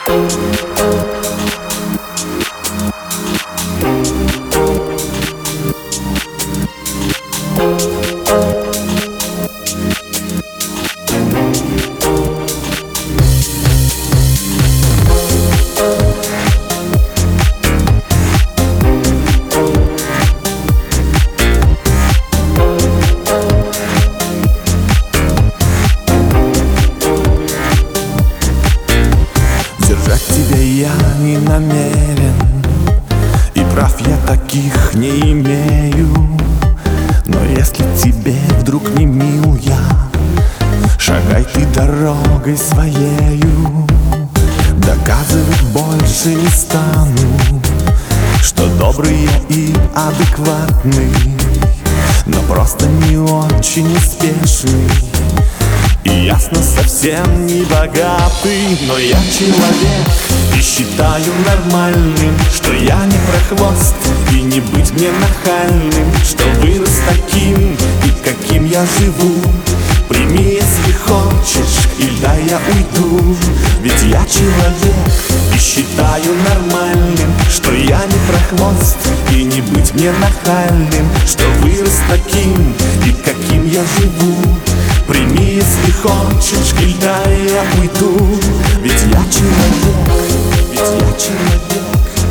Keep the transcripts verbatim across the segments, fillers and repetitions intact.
Я не намерен, и прав я таких не имею. Но если тебе вдруг не мил я, шагай ты дорогой своею. Доказывать больше не стану, что добрый я и адекватный, но просто не очень успешный и, ясно, совсем не богатый. Но я человек и считаю нормальным, что я не прохвост, и не быть мне нахальным, что вырос таким, и каким я живу. Прими, если хочешь, или дай я уйду. Ведь я человек и считаю нормальным, что я не прохвост, и не быть мне нахальным, что вырос таким, и каким я живу. Прими, если хочешь, или дай я уйду. Ведь я человек, ведь я человек,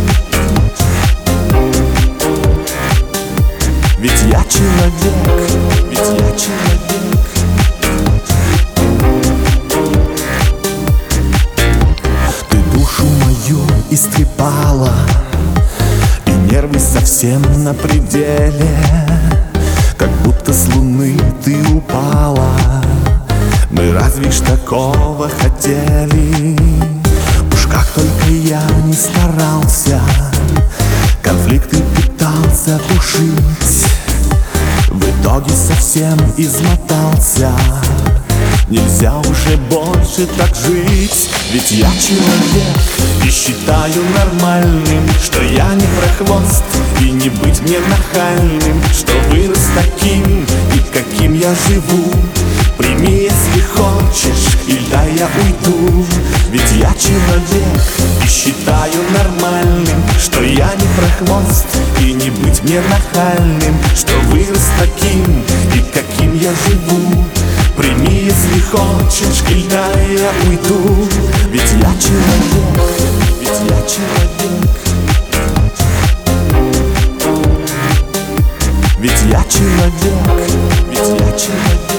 ведь я человек, ведь я человек. Ты душу мою истрепала, и нервы совсем на пределе. Как будто с луны ты упала. Мы разве ж такого хотели? Уж как только я не старался, конфликты пытался тушить, в итоге совсем измотался. Нельзя уже больше так жить. Ведь я человек и считаю нормальным, что я не прохвост, и не быть мне нахальным, что вырос таким, и каким я живу. Прими, если хочешь, или дай я уйду. Ведь я человек и считаю нормальным, что я не прохвост, и не быть мне нахальным, что вырос таким, и каким я живу. Прими, если хочешь, или дай я уйду. Ведь я человек, ведь я человек, ведь я человек, ведь я человек.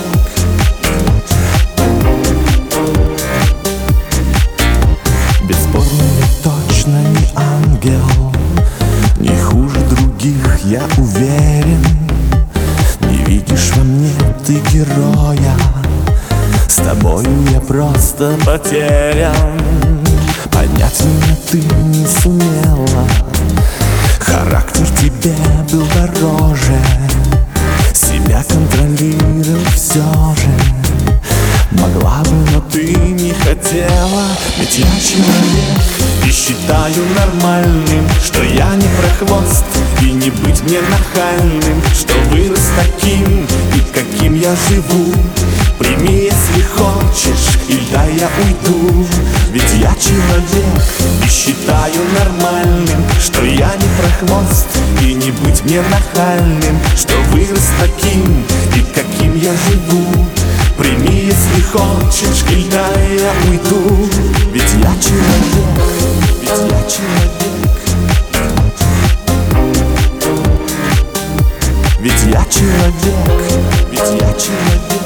Бесспорно, я точно не ангел, не хуже других, я уверен. Не видишь во мне ты героя, с тобою я просто потерян. Понять меня ты не сумела, характер тебе был дороже. Себя контролировать все же могла бы, но ты не хотела. Ведь я человек и считаю нормальным, что я не прохвост, и не быть мне нахальным, что вырос таким, и каким я живу. Прими, если хочешь, или дай я уйду. Ведь я человек и считаю нормальным, что я не прохвост, и не быть мне нахальным, что вырос таким, и каким я живу. Прими, если хочешь, или дай я уйду. Ведь я человек, ведь я человек, ведь я человек, ведь я человек,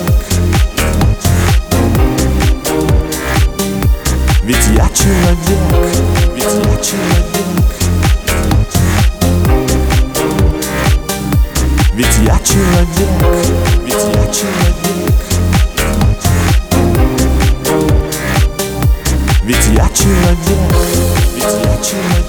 ведь я человек, ведь я человек, ведь я человек, ведь я человек, ведь я человек, ведь я человек.